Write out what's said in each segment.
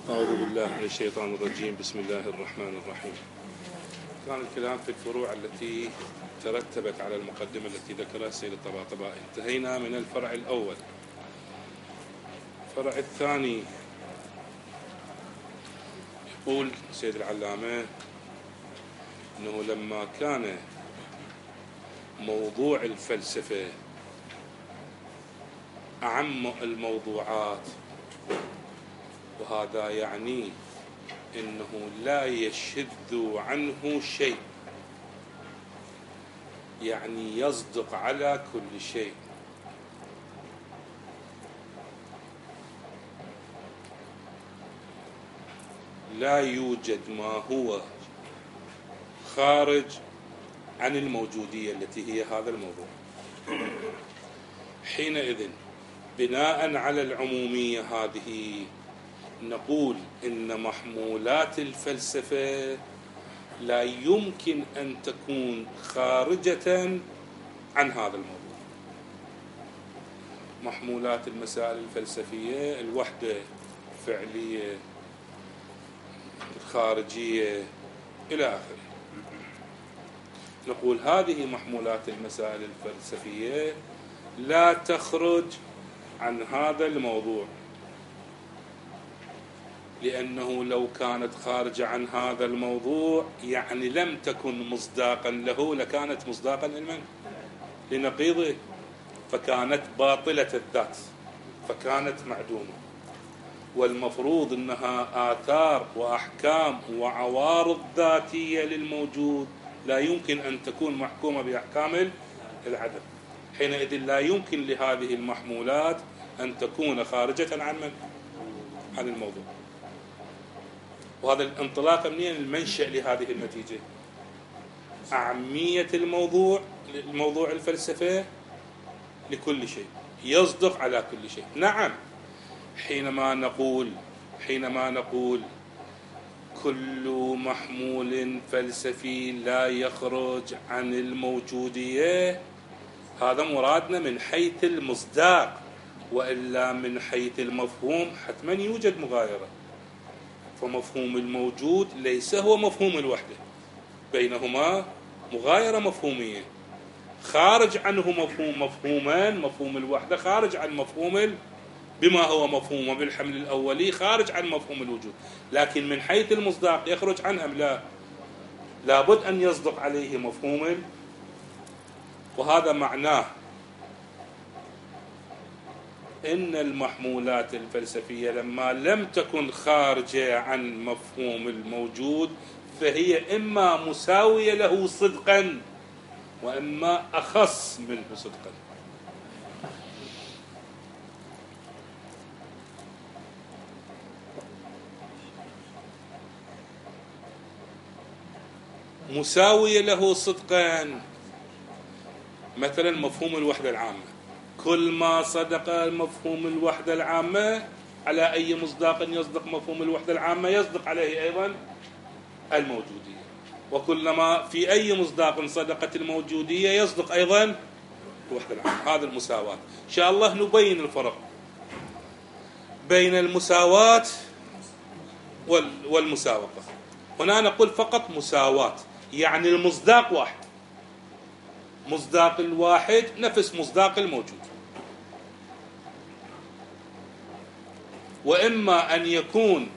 أعوذ بالله من الشيطان الرجيم. بسم الله الرحمن الرحيم. كان الكلام في الفروع التي ترتبت على المقدمة التي ذكرها السيد الطباطبائي. انتهينا من الفرع الأول. الفرع الثاني يقول السيد العلامة أنه لما كان موضوع الفلسفة أعم الموضوعات، وهذا يعني أنه لا يشذ عنه شيء، يعني يصدق على كل شيء، لا يوجد ما هو خارج عن الموجودية التي هي هذا الموضوع. حينئذ بناء على العمومية هذه نقول إن محمولات الفلسفة لا يمكن أن تكون خارجة عن هذا الموضوع. محمولات المسائل الفلسفية الوحدة، الفعلية، الخارجية إلى آخره. نقول هذه محمولات المسائل الفلسفية لا تخرج عن هذا الموضوع، لأنه لو كانت خارجة عن هذا الموضوع يعني لم تكن مصداقا له، لكانت مصداقا لمن؟ لنقيضه، فكانت باطلة الذات، فكانت معدومة. والمفروض أنها آثار وأحكام وعوارض ذاتية للموجود لا يمكن أن تكون محكومة بأحكام العدم. حينئذ لا يمكن لهذه المحمولات أن تكون خارجة عن من؟ عن الموضوع. وهذا الانطلاق منين؟ المنشأ لهذه النتيجة أعمية الموضوع الفلسفة لكل شيء، يصدق على كل شيء. نعم، حينما نقول كل محمول فلسفي لا يخرج عن الموجودية، هذا مرادنا من حيث المصداق، وإلا من حيث المفهوم حتما يوجد مغايرة. فمفهوم الموجود ليس هو مفهوم الوحدة، بينهما مغايرة مفهومية. خارج عنه مفهومان، مفهوم الوحدة خارج عن مفهوم بما هو مفهوم بالحمل الأولي، خارج عن مفهوم الوجود، لكن من حيث المصداق يخرج عنه أم لا؟ لابد أن يصدق عليه مفهوم. وهذا معناه إن المحمولات الفلسفية لما لم تكن خارجة عن مفهوم الموجود فهي إما مساوية له صدقا وإما أخص منه صدقا. مساوية له صدقا، مثلا مفهوم الوحدة العامة، كل ما صدق مفهوم الوحدة العامة على أي مصداق يصدق مفهوم الوحدة العامة يصدق عليه أيضا الموجودية، وكلما في أي مصداق صدقت الموجودية يصدق أيضا الوحدة العامة. هذا المساواة. إن شاء الله نبين الفرق بين المساواة والمساوقة. هنا نقول فقط مساواة، يعني المصداق واحد، مصداق الواحد نفس مصداق الموجود. وإما أن يكون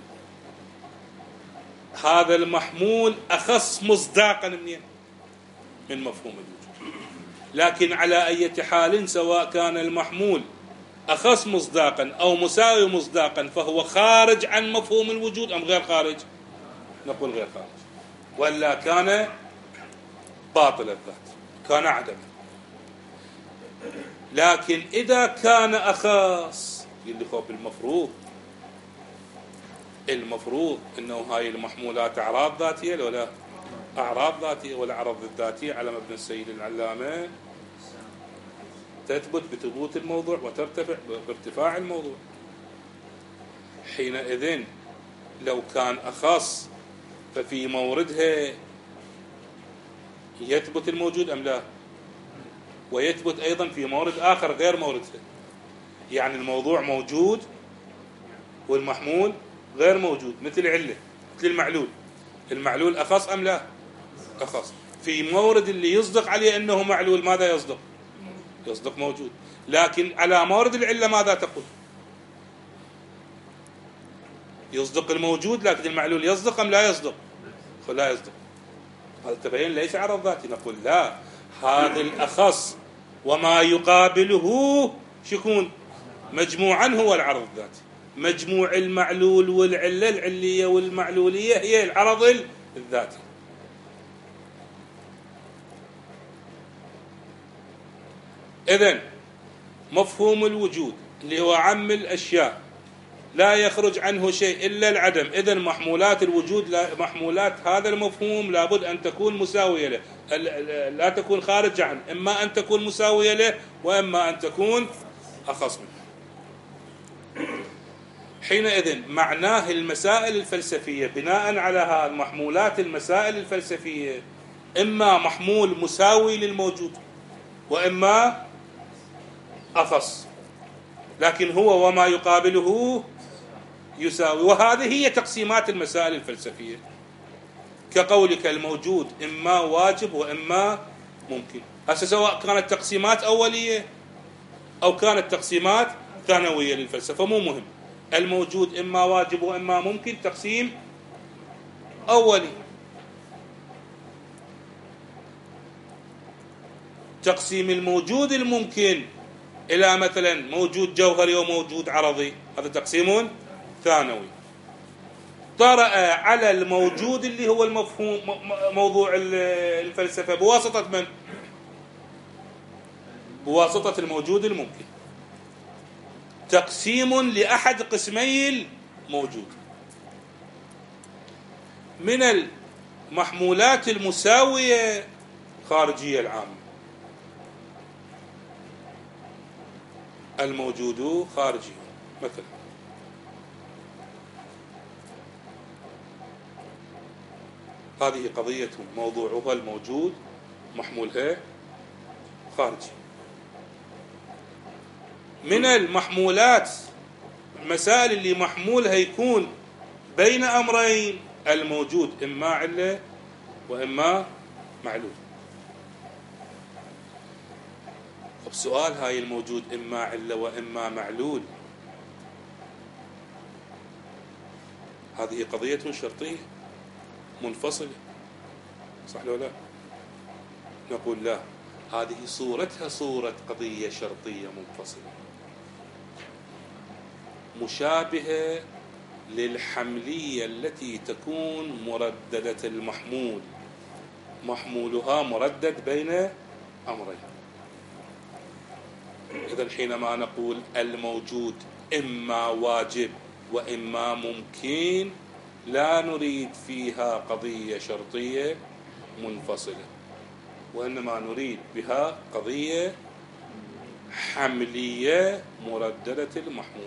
هذا المحمول أخص مصداقا من مفهوم الوجود، لكن على أي حال سواء كان المحمول أخص مصداقا أو مساوي مصداقا فهو خارج عن مفهوم الوجود أم غير خارج؟ نقول غير خارج، ولا كان باطل الذات، كان عدما. لكن إذا كان أخص اللي هو المفروض أنه هاي المحمولات أعراض ذاتية ولا أعراض ذاتية، والأعراض الذاتية على مبنى السيد العلامة تثبت بثبوت الموضوع وترتفع بارتفاع الموضوع. حينئذ لو كان أخص ففي موردها يثبت الموجود أم لا؟ ويثبت أيضا في مورد آخر غير موردها، يعني الموضوع موجود والمحمول غير موجود، مثل علة، مثل المعلول. المعلول أخص أم لا؟ أخص. في مورد اللي يصدق عليه أنه معلول ماذا يصدق؟ يصدق موجود. لكن على مورد العلة ماذا تقول؟ يصدق الموجود، لكن المعلول يصدق أم لا يصدق؟ لا يصدق. هذا تبين ليس عرض ذاتي. نقول لا، هذا الأخص وما يقابله شكون؟ مجموعا هو العرض الذاتي. مجموع المعلول والعلة، العلية والمعلولية، هي العرض الذاتي. إذن مفهوم الوجود اللي هو عم الأشياء لا يخرج عنه شيء إلا العدم. إذن محمولات الوجود، محمولات هذا المفهوم لابد أن تكون مساوية له، لا تكون خارج عنه. إما أن تكون مساوية له وإما أن تكون أخص منه. حينئذ معناه المسائل الفلسفية بناء على هذه محمولات المسائل الفلسفية إما محمول مساوي للموجود وإما أخص، لكن هو وما يقابله يساوي. وهذه هي تقسيمات المسائل الفلسفية، كقولك الموجود إما واجب وإما ممكن. هسه سواء كانت تقسيمات أولية أو كانت تقسيمات ثانوية للفلسفة مو مهم. الموجود إما واجب وإما ممكن تقسيم أولي. تقسيم الموجود الممكن إلى مثلا موجود جوهري وموجود عرضي، هذا تقسيم ثانوي. طرأ على الموجود اللي هو المفهوم موضوع الفلسفة بواسطة من؟ بواسطة الموجود الممكن. تقسيم لأحد قسمي الموجود. من المحمولات المساوية خارجية العامة، الموجود خارجي. مثلا هذه قضية موضوعها الموجود، محمولها خارجي. من المحمولات المسائل اللي محمولها يكون بين أمرين، الموجود إما علة وإما معلول. طب سؤال، هاي الموجود إما علة وإما معلول هذه قضية شرطية منفصلة، صح لو لا؟ نقول لا، هذه صورتها صورة قضية شرطية منفصلة مشابهة للحملية التي تكون مرددة المحمول، محمولها مردد بين أمرين. إذن حينما نقول الموجود إما واجب وإما ممكن، لا نريد فيها قضية شرطية منفصلة، وإنما نريد بها قضية حملية مرددة المحمول.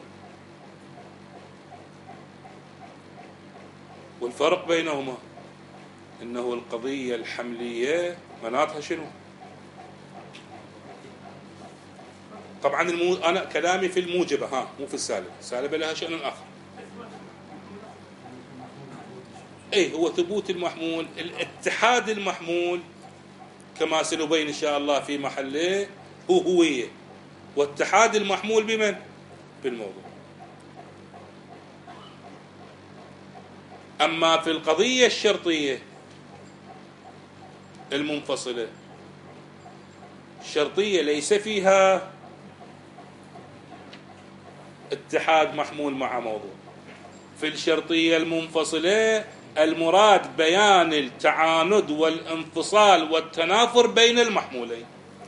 والفرق بينهما إنه القضية الحملية مناطها شنو؟ طبعا أنا كلامي في الموجبة، مو في السالبة. السالبة لها شأن آخر. هو ثبوت المحمول، الاتحاد المحمول كما سنبين إن شاء الله في محله هو هوية، واتحاد المحمول بمن؟ بالموضوع. أما في القضية الشرطية المنفصلة، الشرطية ليس فيها اتحاد محمول مع موضوع. في الشرطية المنفصلة المراد بيان التعاند والانفصال والتنافر بين المحمولين،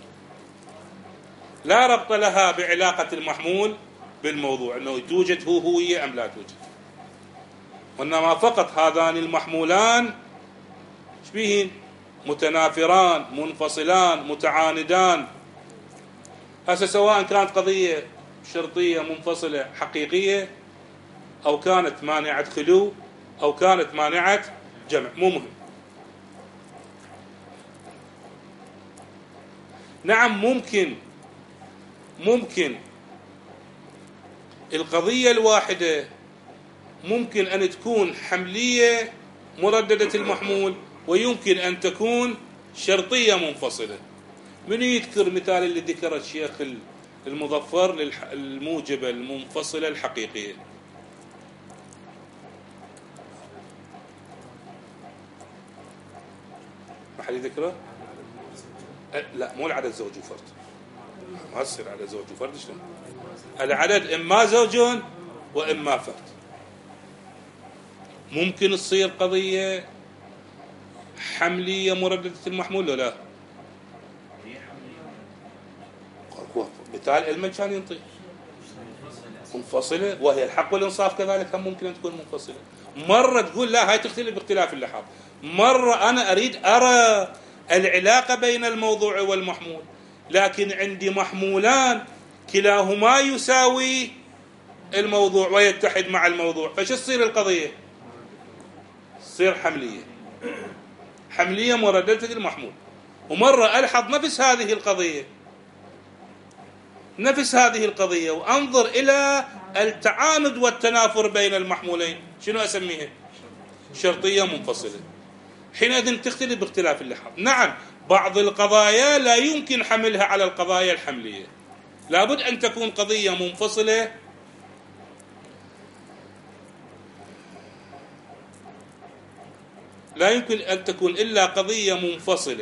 لا ربط لها بعلاقة المحمول بالموضوع، أنه توجد هوية أم لا توجد، وإنما فقط هذان المحمولان شبيهن؟ متنافران، منفصلان، متعاندان. هسه سواء كانت قضية شرطية منفصلة حقيقية أو كانت مانعة خلو أو كانت مانعة جمع، مو مهم. نعم ممكن القضية الواحدة ممكن أن تكون حملية مرددة المحمول، ويمكن أن تكون شرطية منفصلة. من يذكر مثال اللي ذكر الشيخ المظفر للموجبة المنفصلة الحقيقية؟ ما حد يذكره؟ لا، مو العدد زوج وفرد، ما تصير عدد زوج وفرد. شلون العدد؟ إما زوج وإما فرد. ممكن تصير قضية حملية مرددة المحمول ولا لا؟ مثال علما كان ينطي منفصلة، وهي الحق والإنصاف كذلك هم ممكن أن تكون منفصلة. مرة تقول لا، هاي تختلف باختلاف اللحاظ. مرة أنا أريد أرى العلاقة بين الموضوع والمحمول، لكن عندي محمولان كلاهما يساوي الموضوع ويتحد مع الموضوع، فش تصير القضية؟ تصير حملية مرددة المحمول. ومرة ألحظ نفس هذه القضية وأنظر إلى التعاند والتنافر بين المحمولين، شنو أسميها؟ شرطية منفصلة. حينئذ تختلف باختلاف اللحاظ. نعم، بعض القضايا لا يمكن حملها على القضايا الحملية، لابد أن تكون قضية منفصلة لا يمكن أن تكون إلا قضية منفصلة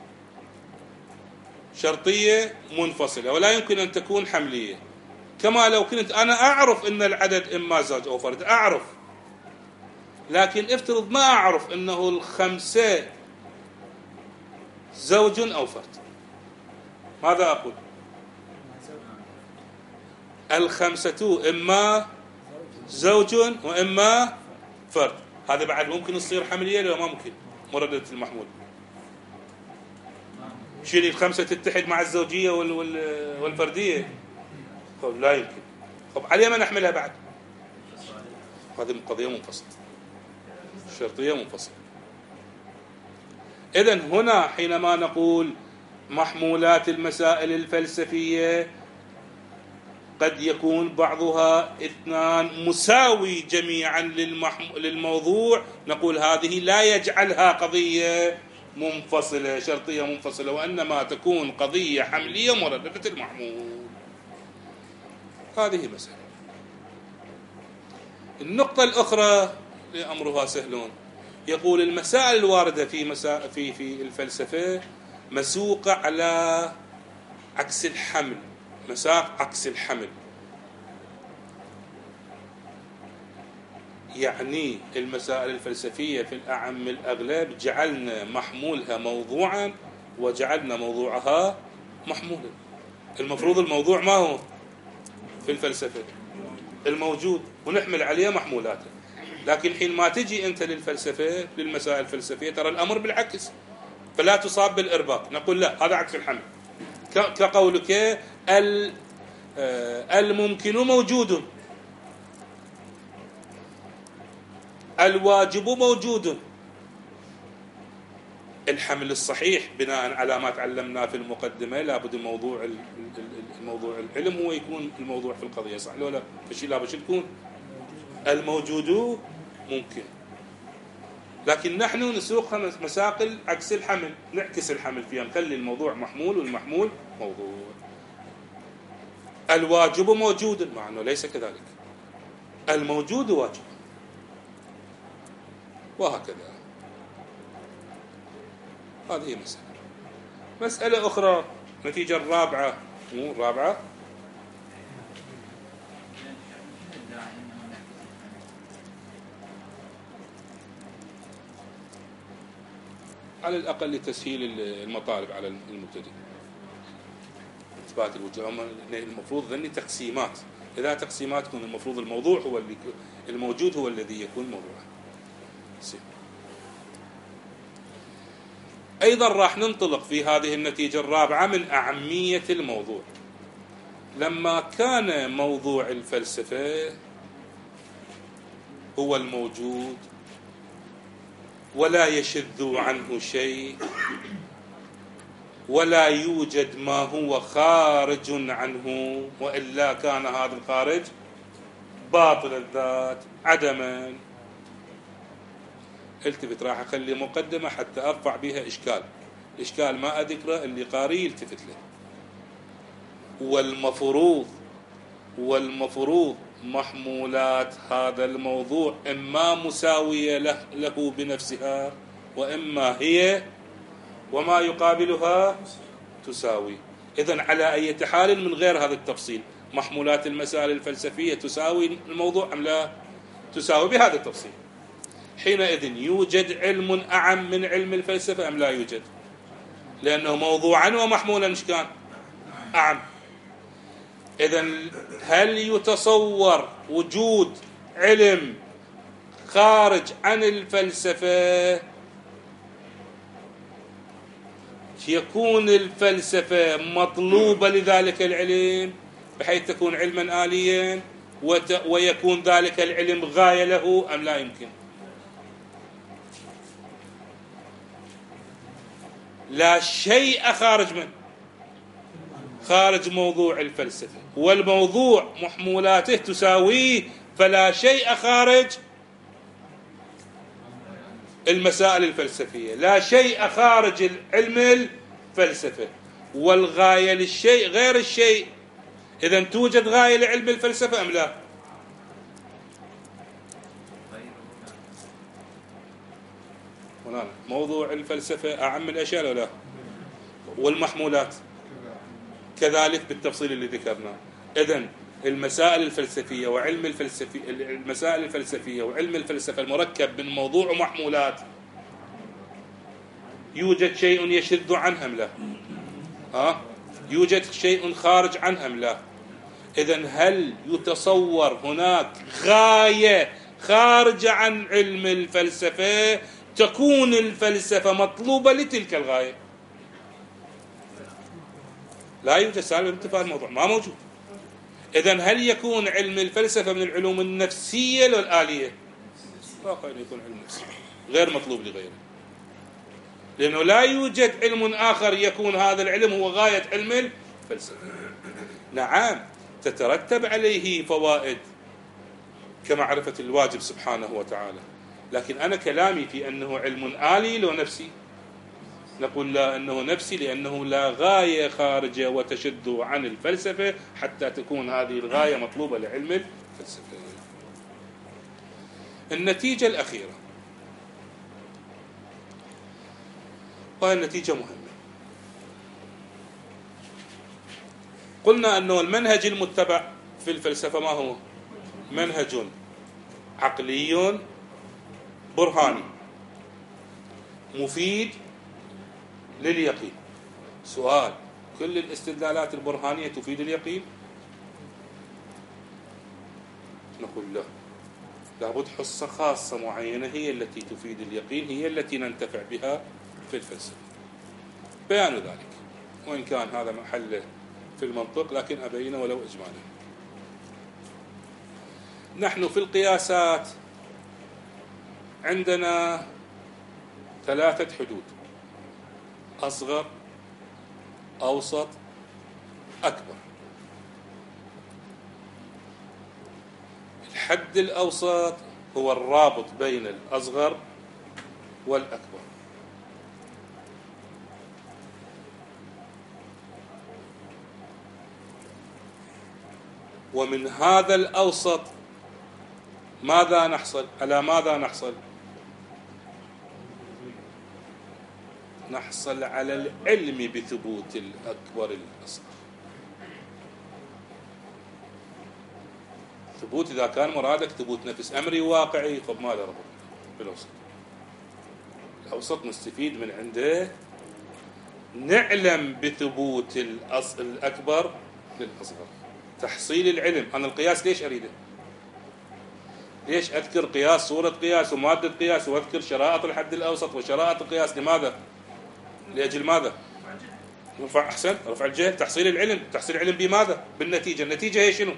شرطية منفصلة، ولا يمكن أن تكون حملية. كما لو كنت أنا أعرف أن العدد إما زوج أو فرد، أعرف، لكن افترض ما أعرف أنه الخمسة زوج أو فرد، ماذا أقول؟ الخمسة إما زوج وإما فرد. هذا بعد ممكن تصير حملية ولا ما ممكن؟ مرددة المحمول. شيل الخمسة تتحد مع الزوجية والفردية؟ طب لا يمكن. طب على ما نحملها بعد؟ هذه قضية منفصلة، شرطية منفصلة. إذن هنا حينما نقول محمولات المسائل الفلسفية قد يكون بعضها اثنان مساوي جميعا للموضوع، نقول هذه لا يجعلها قضية منفصلة شرطية منفصلة، وإنما تكون قضية حملية مرددة المحمول. هذه مسألة. النقطة الأخرى أمرها سهلون، يقول المسائل الواردة في الفلسفة مسوقة على عكس الحمل، مساق عكس الحمل. يعني المسائل الفلسفية في الأعم الأغلب جعلنا محمولها موضوعا وجعلنا موضوعها محمولا. المفروض الموضوع ما هو في الفلسفة؟ الموجود، ونحمل عليه محمولاته. لكن حين ما تجي أنت للفلسفة، للمسائل الفلسفية، ترى الأمر بالعكس، فلا تصاب بالإرباك. نقول لا، هذا عكس الحمل. كقولك الممكن موجود، الواجب موجود. الحمل الصحيح بناء على ما تعلمنا في المقدمة لابد الموضوع العلم هو يكون الموضوع في القضية، صح ولا لا؟ فشي لابد يكون الموجود ممكن. لكن نحن نسوق مساقل عكس الحمل، نعكس الحمل فيها، نخلي الموضوع محمول والمحمول موضوع. الواجب موجود، مع أنه ليس كذلك، الموجود واجب، وهكذا. هذه مسألة أخرى. النتيجة الرابعة، مو الرابعة، على الأقل لتسهيل المطالب على المبتدئ، إثبات الوجوه. المفروض ذني تقسيمات، إذا تقسيمات تكون المفروض الموضوع هو اللي الموجود هو الذي يكون موضوعا. أيضا راح ننطلق في هذه النتيجة الرابعة من أهمية الموضوع. لما كان موضوع الفلسفة هو الموجود ولا يشذ عنه شيء ولا يوجد ما هو خارج عنه، وإلا كان هذا الخارج باطل الذات عدما. التفت، راح أخلي مقدمة حتى أرفع بها إشكال. الإشكال ما أذكره، اللي قاري يلتفت له. والمفروض محمولات هذا الموضوع إما مساوية له بنفسها، وإما هي وما يقابلها تساوي. إذن على أي حال من غير هذا التفصيل، محمولات المسائل الفلسفية تساوي الموضوع أم لا تساوي بهذا التفصيل. حينئذ يوجد علم أعم من علم الفلسفة أم لا يوجد؟ لأنه موضوعا ومحمولا إيش كان؟ أعم. إذن هل يتصور وجود علم خارج عن الفلسفة يكون الفلسفة مطلوبة لذلك العلم بحيث تكون علما آليا ويكون ذلك العلم غاية له أم لا يمكن؟ لا شيء خارج موضوع الفلسفة، والموضوع محمولاته تساويه، فلا شيء خارج المسائل الفلسفية، لا شيء خارج علم الفلسفة، والغاية للشيء غير الشيء. إذن توجد غاية لعلم الفلسفة أم لا؟ موضوع الفلسفة أعم الأشياء ولا لا؟ والمحمولات كذلك بالتفصيل اللي ذكرناه. إذن المسائل الفلسفية وعلم الفلسفي، المسائل الفلسفية وعلم الفلسفة المركب من موضوع ومحمولات، يوجد شيء يشذ عنها أم لا؟ يوجد شيء خارج عنها أم لا؟ إذن هل يتصور هناك غاية خارجة عن علم الفلسفة تكون الفلسفة مطلوبة لتلك الغاية؟ لا يوجد. سالب انتفاء الموضوع ما موجود. إذن هل يكون علم الفلسفة من العلوم النفسية والآلية؟ واقع يكون علم نفسي غير مطلوب لغيره، لأنه لا يوجد علم آخر يكون هذا العلم هو غاية علم الفلسفة. نعم تترتب عليه فوائد كمعرفة الواجب سبحانه وتعالى، لكن أنا كلامي في أنه علم آلي لو نفسي. نقول لا، أنه نفسي لأنه لا غاية خارجة وتشد عن الفلسفة حتى تكون هذه الغاية مطلوبة لعلم الفلسفة. النتيجة الأخيرة، وهي النتيجة مهمة. قلنا أنه المنهج المتبع في الفلسفة ما هو؟ منهج عقلي برهاني مفيد لليقين. سؤال: كل الاستدلالات البرهانية تفيد اليقين؟ نقول لا، لابد حصة خاصة معينة هي التي تفيد اليقين، هي التي ننتفع بها في الفلسفة. بيان ذلك، وإن كان هذا محله في المنطق لكن أبينه ولو إجمالا. نحن في القياسات عندنا 3 حدود: أصغر، أوسط، أكبر. الحد الأوسط هو الرابط بين الأصغر والأكبر. ومن هذا الأوسط ماذا نحصل؟ على ماذا نحصل؟ نحصل على العلم بثبوت الأكبر الأصغر. ثبوت إذا كان مرادك ثبوت نفس أمري واقعي، طب ما له ربط بالأوسط. الأوسط نستفيد من عنده، نعلم بثبوت الأكبر للأصغر. تحصيل العلم. أنا القياس ليش أريده؟ ليش أذكر قياس، صورة قياس ومادة قياس، وأذكر شرائط الحد الأوسط وشرائط القياس؟ لماذا؟ لأجل ماذا؟ رفع، أحسن، رفع الجهل، تحصيل العلم. تحصيل العلم بماذا؟ بالنتيجة. النتيجة هي شنو؟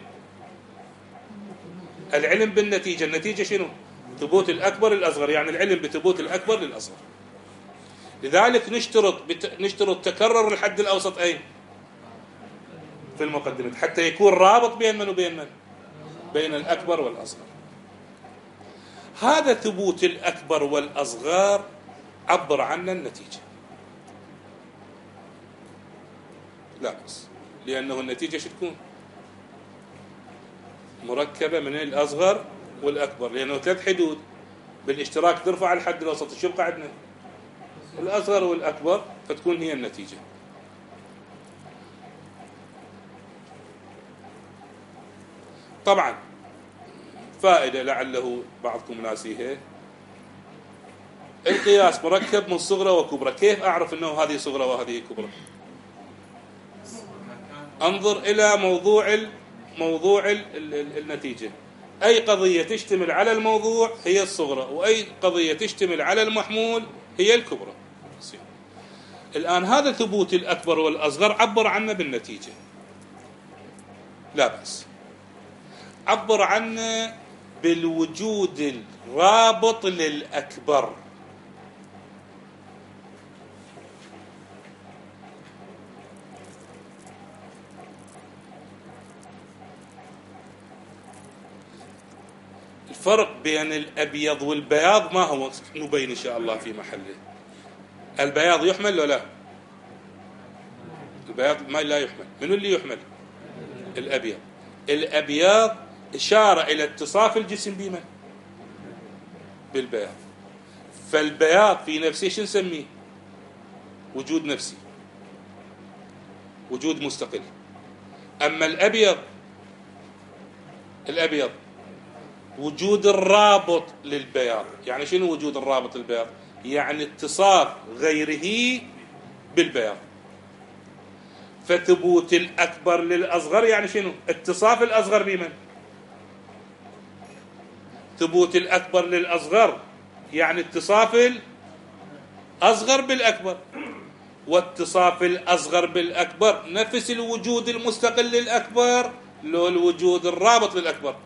العلم بالنتيجة. النتيجة شنو؟ ثبوت الأكبر للأصغر، يعني العلم بثبوت الأكبر للأصغر. لذلك نشترط تكرر الحد الأوسط أين؟ في المقدمة، حتى يكون رابط بين من وبين من؟ بين الأكبر والأصغر. هذا ثبوت الأكبر والأصغر عبر عنه النتيجة، لا بس لأنه النتيجة شو تكون؟ مركبة من الأصغر والأكبر، لأنه 3 حدود بالاشتراك ترفع الحد الوسط، شو يبقى عندنا؟ الأصغر والأكبر، فتكون هي النتيجة. طبعا فائدة لعله بعضكم ناسيها، القياس مركب من صغرى وكبرى، كيف أعرف أنه هذه صغرى وهذه كبرى؟ انظر إلى موضوع النتيجة، أي قضية تشتمل على الموضوع هي الصغرى، وأي قضية تشتمل على المحمول هي الكبرى. الآن هذا ثبوت الأكبر والأصغر عبر عنه بالنتيجة، لا بأس. عبر عنه بالوجود الرابط للأكبر. الفرق بين الأبيض والبياض ما هو نبين إن شاء الله في محله. البياض يحمل ولا لا؟ البياض ما لا يحمل. من اللي يحمل؟ الأبيض. الأبيض إشارة إلى اتصاف الجسم بمن؟ بالبياض. فالبياض في نفسه شو نسميه؟ وجود نفسي، وجود مستقل. أما الأبيض وجود الرابط للبياض. يعني شنو وجود الرابط للبياض؟ يعني اتصاف غيره بالبياض. فثبوت الأكبر للأصغر يعني شنو؟ اتصاف الأصغر بمن؟ ثبوت الأكبر للأصغر يعني اتصاف الأصغر بالأكبر، واتصاف الأصغر بالأكبر نفس الوجود المستقل للأكبر لو الوجود الرابط للأكبر.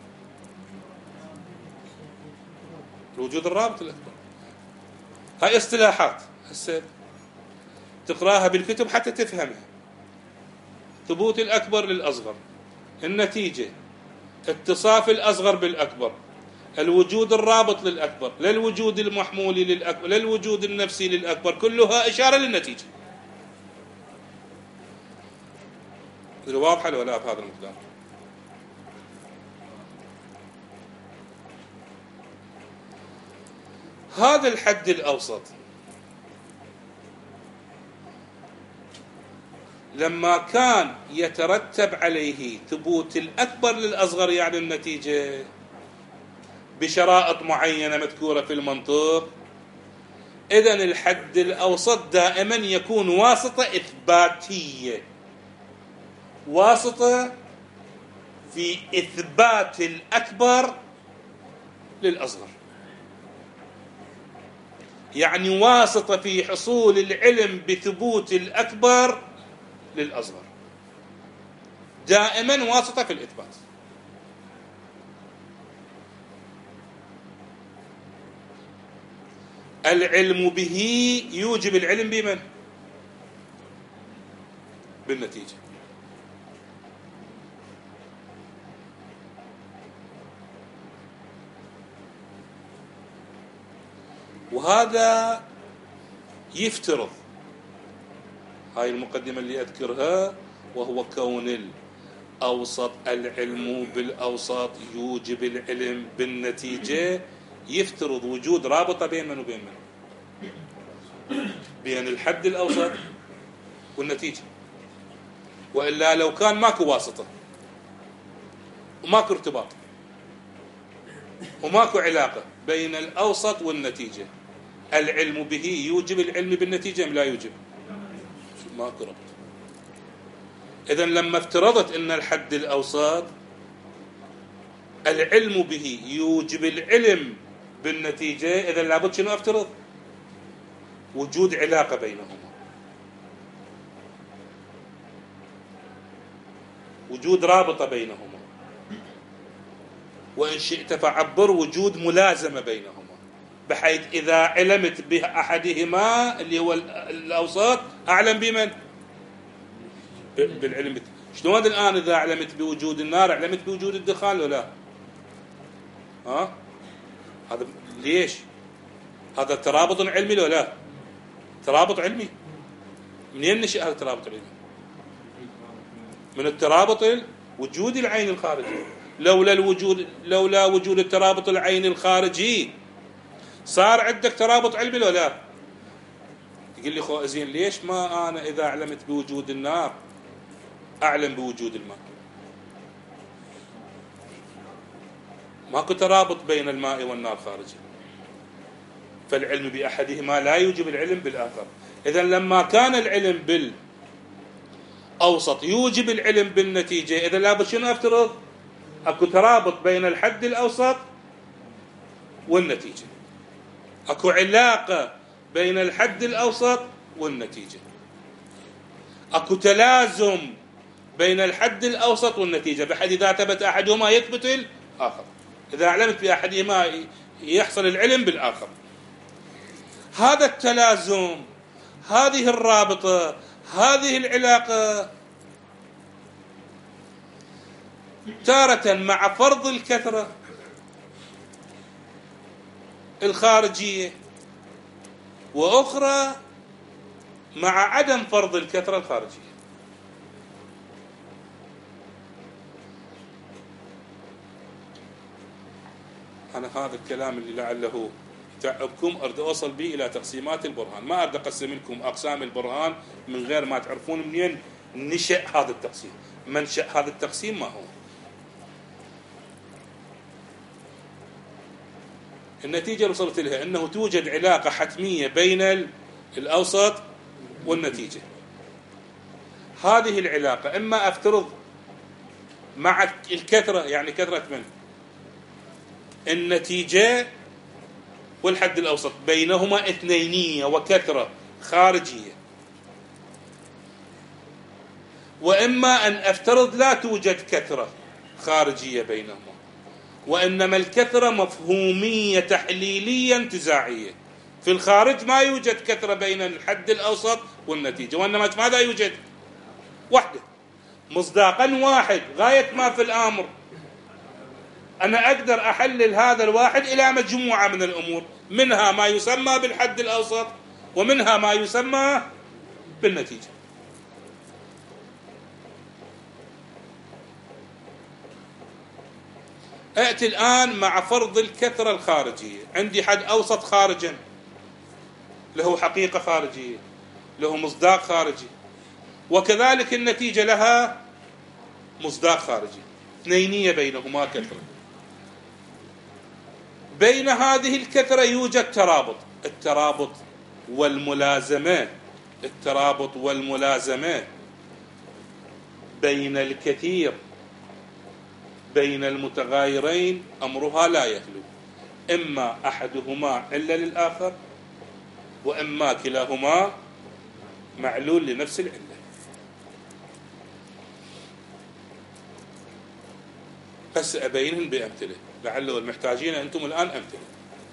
الوجود الرابط للأكبر. هاي اصطلاحات هسه تقراها بالكتب حتى تفهمها. ثبوت الأكبر للأصغر، النتيجة اتصاف الأصغر بالأكبر، الوجود الرابط للأكبر، لا الوجود المحمول للأكبر، لا الوجود النفسي للأكبر، كلها إشارة للنتيجة. واضحة ولا بهذا المقدار؟ هذا الحد الأوسط لما كان يترتب عليه ثبوت الأكبر للأصغر يعني النتيجة بشرائط معينة مذكورة في المنطق، إذن الحد الأوسط دائما يكون واسطة إثباتية، واسطة في إثبات الأكبر للأصغر، يعني واسطة في حصول العلم بثبوت الأكبر للأصغر، دائما واسطة في الإثبات. العلم به يوجب العلم بمن؟ بالنتيجة. وهذا يفترض هاي المقدمة اللي أذكرها، وهو كون الأوسط العلم بالأوسط يوجب العلم بالنتيجة، يفترض وجود رابطة بين من وبين من؟ بين الحد الأوسط والنتيجة. وإلا لو كان ماكو واسطة وماكو ارتباط وماكو علاقة بين الأوسط والنتيجة، العلم به يوجب العلم بالنتيجة أم لا يوجب؟ ماكو ربط. إذن لما افترضت أن الحد الأوسط العلم به يوجب العلم بالنتيجة، إذن لابد شنو افترض؟ وجود علاقة بينهما، وجود رابطة بينهما، وإن شئت فعبر وجود ملازمة بينهما، بحيث إذا علمت بأحدهما اللي هو الأوسط أعلم بمن؟ بالعلم. شلون الآن إذا علمت بوجود النار علمت بوجود الدخان ولا لا؟ ها هذا ليش؟ هذا ترابط علمي لو لا؟ ترابط علمي. منين نشأ هذا الترابط العلمي؟ من الترابط وجود العين الخارجي. لولا وجود الترابط العين الخارجي صار عندك ترابط علمي لو لا؟ يقول لي خو زين ليش ما انا اذا علمت بوجود النار اعلم بوجود الماء؟ ماكو ترابط بين الماء والنار خارجي، فالعلم باحدهما لا يوجب العلم بالاخر. اذا لما كان العلم بالاوسط يوجب العلم بالنتيجه، اذا لابد شنو افترض؟ اكو ترابط بين الحد الاوسط والنتيجه، اكو علاقه بين الحد الاوسط والنتيجه، اكو تلازم بين الحد الاوسط والنتيجه، بحيث اذا ثبت احدهما يثبت الاخر، اذا علمت باحدهما يحصل العلم بالاخر. هذا التلازم، هذه الرابطه، هذه العلاقه تارة مع فرض الكثرة الخارجية، وأخرى مع عدم فرض الكثرة الخارجية. أنا هذا الكلام اللي لعله يتعبكم أريد أوصل به إلى تقسيمات البرهان، ما أريد أقسم لكم أقسام البرهان من غير ما تعرفون منين نشأ هذا التقسيم، منشأ هذا التقسيم ما هو. النتيجة اللي وصلت لها أنه توجد علاقة حتمية بين الأوسط والنتيجة. هذه العلاقة إما أفترض مع الكثرة، يعني كثرة من النتيجة والحد الأوسط بينهما اثنينية وكثرة خارجية، وإما أن أفترض لا توجد كثرة خارجية بينهما، وإنما الكثرة مفهومية تحليلية انتزاعية. في الخارج ما يوجد كثرة بين الحد الأوسط والنتيجة، وإنما ماذا يوجد؟ وحدة، مصداقا واحد، غاية ما في الأمر أنا أقدر أحلل هذا الواحد إلى مجموعة من الأمور، منها ما يسمى بالحد الأوسط ومنها ما يسمى بالنتيجة. أأتي الآن مع فرض الكثرة الخارجية، عندي حد أوسط خارجا له حقيقة خارجية، له مصداق خارجي، وكذلك النتيجة لها مصداق خارجي، اثنينية بينهما كثرة. بين هذه الكثرة يوجد ترابط، الترابط والملازمة بين الكثير بين المتغايرين أمرها لا يخلو، إما أحدهما علة للآخر، وإما كلاهما معلول لنفس العلة. بس أبينهم بأمثلة، لعله المحتاجين أنتم الآن أمثلة.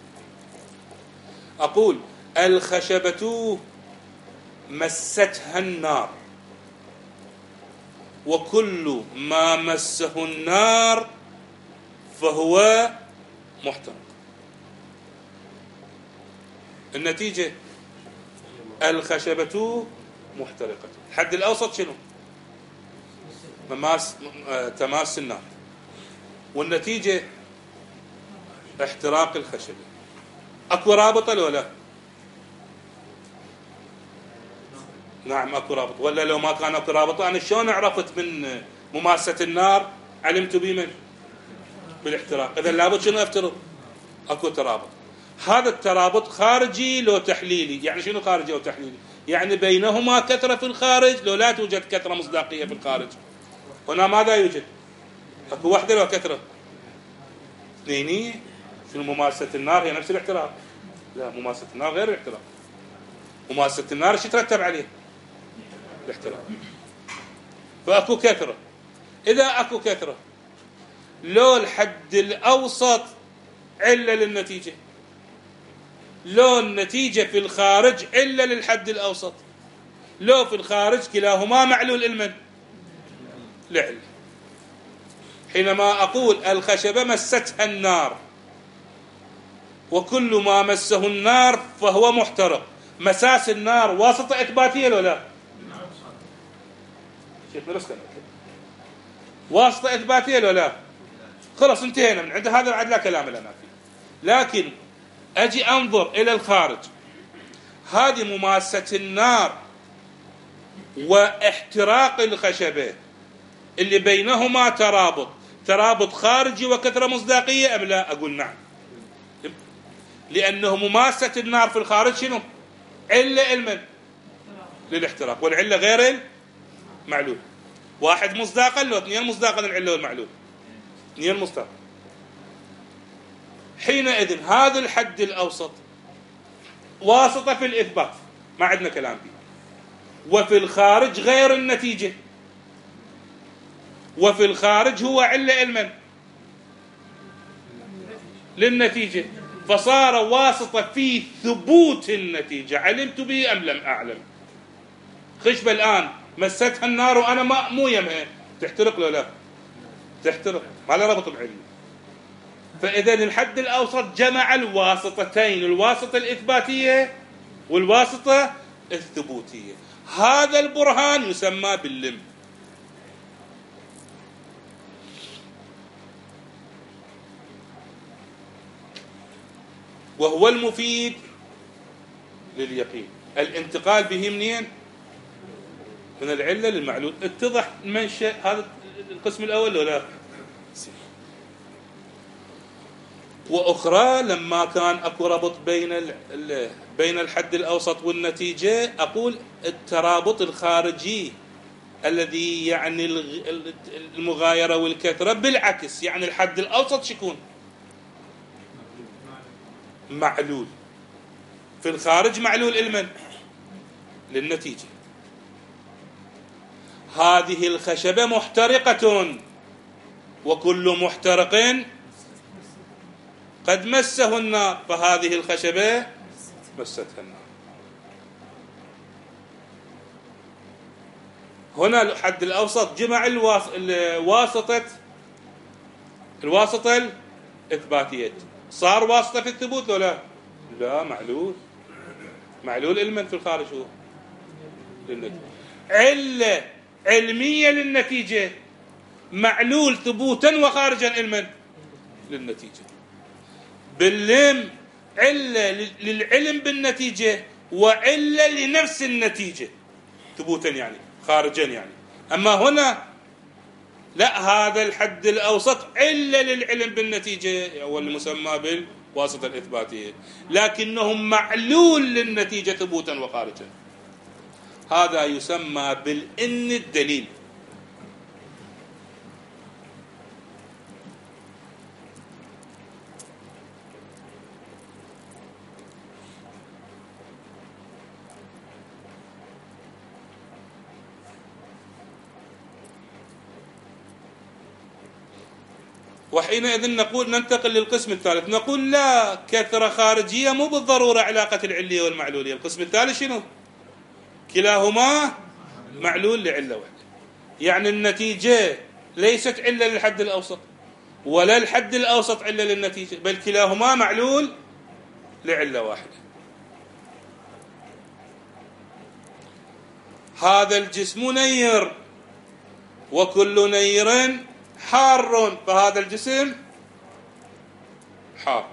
أقول الخشبة مستها النار، وكل ما مسه النار فهو محترق. النتيجة الخشبة محترقة. الحد الأوسط شنو؟ تماس النار، والنتيجة احتراق الخشبة. أكو رابطة لو لا؟ نعم أكو رابط. ولا لو ما كان أكو رابطة أنا شلون عرفت من مماسة النار علمت بمن؟ بالاحتراق. إذا لابد شنو أفترض؟ أكو ترابط. هذا الترابط خارجي لو تحليلي. يعني شنو خارجي أو تحليلي؟ يعني بينهما كثرة في الخارج لو لا توجد كثرة مصداقية في الخارج. هنا ماذا يوجد؟ أكو وحدة لو كثرة؟ اثنينية. شنو مماسة النار هي نفس الاحتراق؟ لا، مماسة النار غير الاحتراق. مماسة النار شو يترتب عليه؟ الاحتراق. فأكو كثرة. إذا أكو كثرة لو الحد الأوسط علة للنتيجة، لو النتيجة في الخارج علة للحد الأوسط، لو في الخارج كلاهما معلول المن لعلة. حينما أقول الخشبة مستها النار وكل ما مسه النار فهو محترق. مساس النار واسطة إثباتية ولا لا؟ شيخنا رسكن واسطة إثباتية ولا لا؟ خلاص انتهينا من عند هذا، بعد لا كلام لنا فيه. لكن أجي أنظر إلى الخارج، هذه مماسة النار واحتراق الخشبة اللي بينهما ترابط خارجي وكثرة مصداقية أم لا؟ أقول نعم، لأنه مماسة النار في الخارج شنو؟ علة المن للاحتراق، والعلة غير المعلول. واحد مصداقا لو اثنين مصداقا العلة والمعلول، اثنين مصداقا. حينئذ هذا الحد الأوسط واسطة في الإثبات، ما عندنا كلام فيه. وفي الخارج غير النتيجة، وفي الخارج هو علة المن للنتيجة، فصار واسطة في ثبوت النتيجة. علمت به أم لم أعلم؟ خشبة الآن مستها النار وأنا مو يمها، تحترق له؟ لا تحترق، ما له ربط بعلم. فإذا الحد الأوسط جمع الواسطتين، الواسطة الإثباتية والواسطة الثبوتية. هذا البرهان يسمى باللم. وهو المفيد لليقين. الانتقال به منين؟ من العلة للمعلول. اتضح منشأ هذا القسم الأول ولا لا؟ وأخرى لما كان أكو ربط بين الحد الأوسط والنتيجة، أقول الترابط الخارجي الذي يعني المغايرة والكثرة، بالعكس يعني الحد الأوسط شكون؟ معلول في الخارج، معلول المن للنتيجة. هذه الخشبة محترقة، وكل محترق قد مسه النار، فهذه الخشبة مستها النار. هنا الحد الأوسط جمع الواسطة الإثباتية، صار واسطة في الثبوت ولا لا؟ معلول المن في الخارج هو للنتيجة، علة علمية للنتيجة، معلول ثبوتا وخارجا المن للنتيجة. باللم علة للعلم بالنتيجة وعلة لنفس النتيجة ثبوتا يعني خارجا يعني. أما هنا لا، هذا الحد الأوسط علة للعلم بالنتيجة هو المسمى بالواسطة الإثباتية، لكنه معلول للنتيجة ثبوتا وخارجا. هذا يسمى بالإن الدليل. وحينئذ نقول ننتقل للقسم الثالث، نقول لا، كثرة خارجية مو بالضرورة علاقة العلية والمعلولية. القسم الثالث شنو؟ كلاهما معلول لعلة واحدة، يعني النتيجة ليست علة للحد الأوسط ولا الحد الأوسط علة للنتيجة، بل كلاهما معلول لعلة واحدة. هذا الجسم نير، وكل نير حار، فهذا الجسم حار.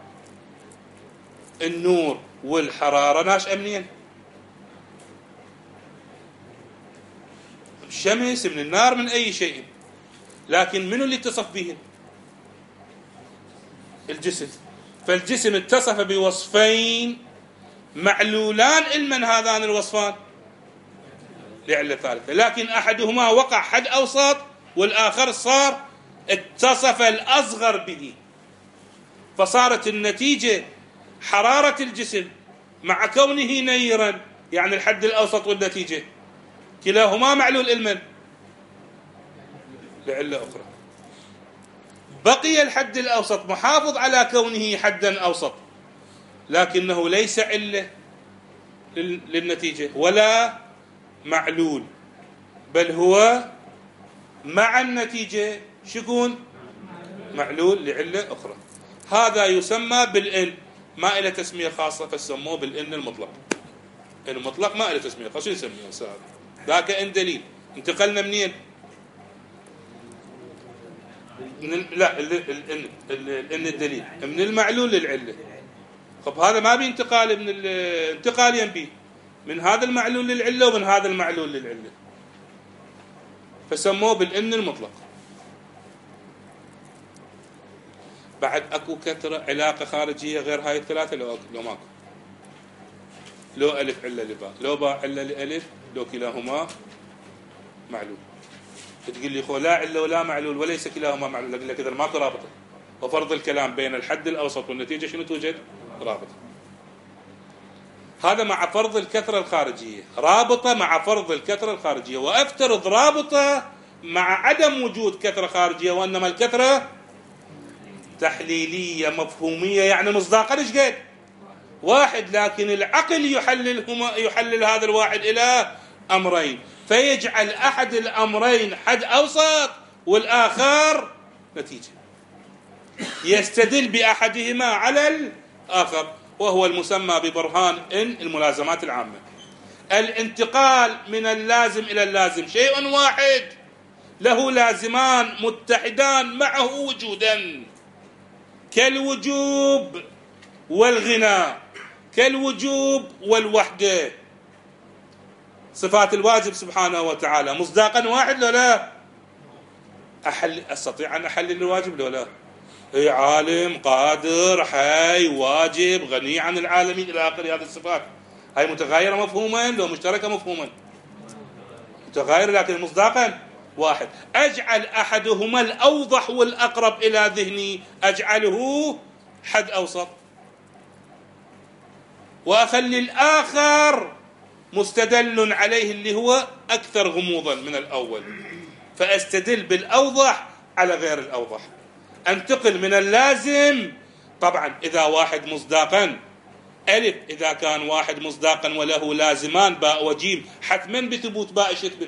النور والحرارة ناشئة منين؟ الشمس، من النار، من أي شيء. لكن منو اللي اتصف به؟ الجسم. فالجسم اتصف بوصفين معلولان علما، هذان الوصفان لعلة ثالثة، لكن أحدهما وقع حد أوسط والآخر صار اتصف الأصغر به، فصارت النتيجة حرارة الجسم مع كونه نيرا، يعني الحد الأوسط والنتيجة كلاهما معلول علما لعلة أخرى. بقي الحد الأوسط محافظ على كونه حدا أوسط، لكنه ليس علة للنتيجة ولا معلول، بل هو مع النتيجة شكون؟ معلول لعلة أخرى. هذا يسمى بالإن. ما إلى تسمية خاصة فسموه بالإن المطلق. المطلق ما إلى تسمية خاصة، شو نسميه أستاذ؟ ذاك إن دليل. انتقلنا منين؟ لا الإن الدليل من المعلول للعلة. طب هذا ما بينتقال من الانتقال ينبي من هذا المعلول للعلة ومن هذا المعلول للعلة، فسموه بالإن المطلق. بعد اكو كثرة علاقة خارجية غير هاي الثلاثة لو ماكو، لو ألف علة لباء، لو باء علة لألف، لو كلاهما معلول. تقول لي خو لا علة ولا معلول وليس كلاهما معلول، أقول لك إذا ماكو رابطة. وفرض الكلام بين الحد الأوسط والنتيجة شنو توجد؟ رابطة. هذا مع فرض الكثرة الخارجية، رابطة مع فرض الكثرة الخارجية. وأفترض رابطة مع عدم وجود كثرة خارجية، وإنما الكثرة تحليلية مفهومية، يعني مصداقا ايش قد؟ واحد، لكن العقل يحلل هذا الواحد إلى أمرين، فيجعل أحد الأمرين حد أوسط والآخر نتيجة، يستدل بأحدهما على الآخر، وهو المسمى ببرهان إن الملازمات العامة. الانتقال من اللازم إلى اللازم شيء واحد له لازمان متحدان معه وجودا، كالوجوب والغنى، كالوجوب والوحدة. صفات الواجب سبحانه وتعالى مصداقا واحد لو لا؟ أستطيع أن أحلل الواجب لو لا؟ هي عالم قادر حي واجب غني عن العالمين إلى آخر هذه الصفات. هاي متغيرة مفهوما لو مشتركة مفهوما؟ متغير لكن مصداقا واحد. أجعل أحدهما الأوضح والأقرب إلى ذهني، أجعله حد أوسط، وأخلي الآخر مستدل عليه اللي هو أكثر غموضا من الأول، فأستدل بالأوضح على غير الأوضح. أنتقل من اللازم، طبعا إذا واحد مصداقا ألف، إذا كان واحد مصداقا وله لازمان باء وجيم، حتما بثبوت باء ايش يثبت؟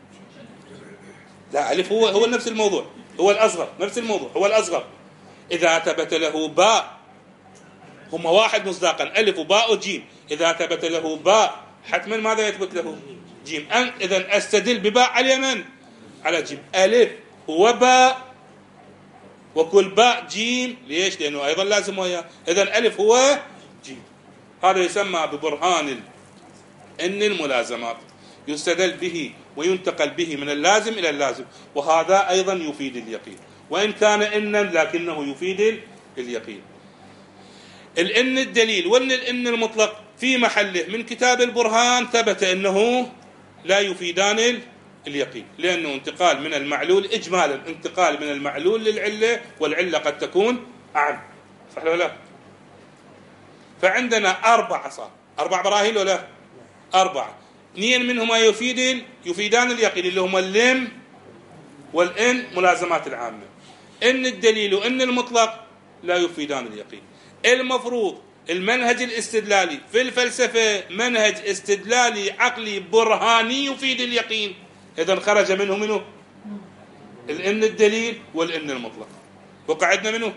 لا، ألف هو نفس الموضوع، هو الأصغر، نفس الموضوع هو الأصغر. إذا ثبت له باء، هما واحد مصداقا ألف وباء وجيم، إذا ثبت له باء حتما ماذا يثبت له؟ جيم. إذن أستدل بباء على اليمن على جيم. ألف هو باء وكل باء جيم، ليش؟ لأنه أيضا لازم وياه. إذن ألف هو جيم. هذا يسمى ببرهان إن الملازمات، يستدل به وينتقل به من اللازم إلى اللازم، وهذا أيضا يفيد اليقين، وإن كان إنا لكنه يفيد اليقين. الإن الدليل والإن المطلق في محله من كتاب البرهان ثبت أنه لا يفيدان اليقين، لأنه انتقال من المعلول إجمالا، انتقال من المعلول للعلة، والعلة قد تكون أعم، صح ولا لا؟ فعندنا أربع براهين ولا 4، 2 منهما يفيدان اليقين اللي هما اللم والإن ملازمات العامة. إن الدليل وإن المطلق لا يفيدان اليقين. المفروض المنهج الاستدلالي في الفلسفة منهج استدلالي عقلي برهاني يفيد اليقين، إذن خرج منه الإن الدليل والإن المطلق، وقعدنا منه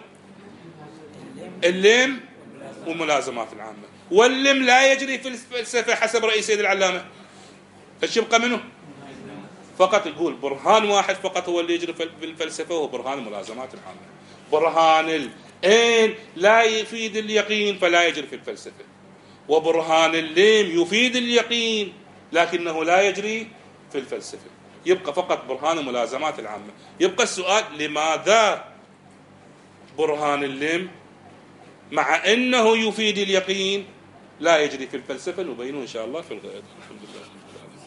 اللم وملازمات العامة. واللم لا يجري في الفلسفة حسب رأي سيد العلامة، فش يبقى منه؟ فقط يقول برهان واحد فقط هو اللي يجري في الفلسفة، وهو برهان الملازمات العامة. برهان الإن لا يفيد اليقين فلا يجري في الفلسفة، وبرهان اللم يفيد اليقين لكنه لا يجري في الفلسفة. يبقى فقط برهان الملازمات العامة. يبقى السؤال لماذا برهان اللم مع أنه يفيد اليقين لا يجري في الفلسفة؟ نبينه إن شاء الله في الغد. الحمد لله.